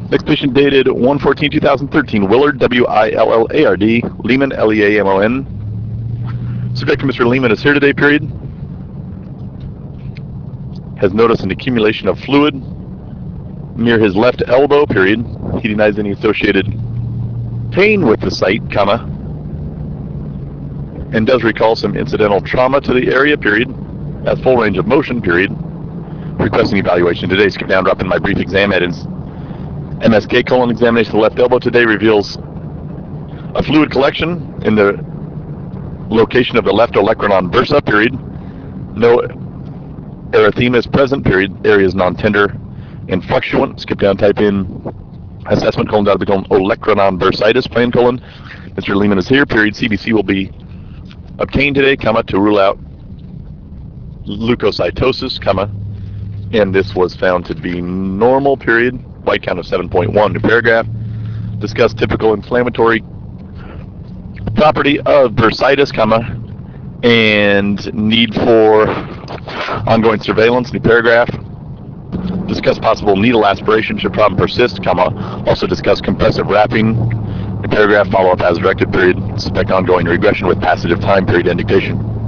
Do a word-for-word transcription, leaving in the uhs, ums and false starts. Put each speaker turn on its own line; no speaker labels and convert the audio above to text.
Next patient dated one fourteen two thousand thirteen, Willard, W I L L A R D, Lehman, L E A M O N. Subject to Mister Lehman is here today, period. Has noticed an accumulation of fluid near his left elbow, period. He denies any associated pain with the site, comma, and does recall some incidental trauma to the area, period. Has full range of motion, period. Requesting evaluation today. Skip down, drop in my brief exam at his M S K colon examination of the left elbow today reveals a fluid collection in the location of the left olecranon bursa, period. No erythema is present, period. Area is non-tender and fluctuant. Skip down, type in assessment colon dot colon olecranon bursitis plan colon. Mister Lehman is here, period. C B C will be obtained today, comma, to rule out leukocytosis, comma, and this was found to be normal, period. White count of seven point one. New paragraph. Discuss typical inflammatory property of bursitis, comma, and need for ongoing surveillance. New paragraph. Discuss possible needle aspiration should problem persist, comma. Also discuss compressive wrapping. New paragraph. Follow up as directed, period. Suspect ongoing regression with passage of time, period. End dictation.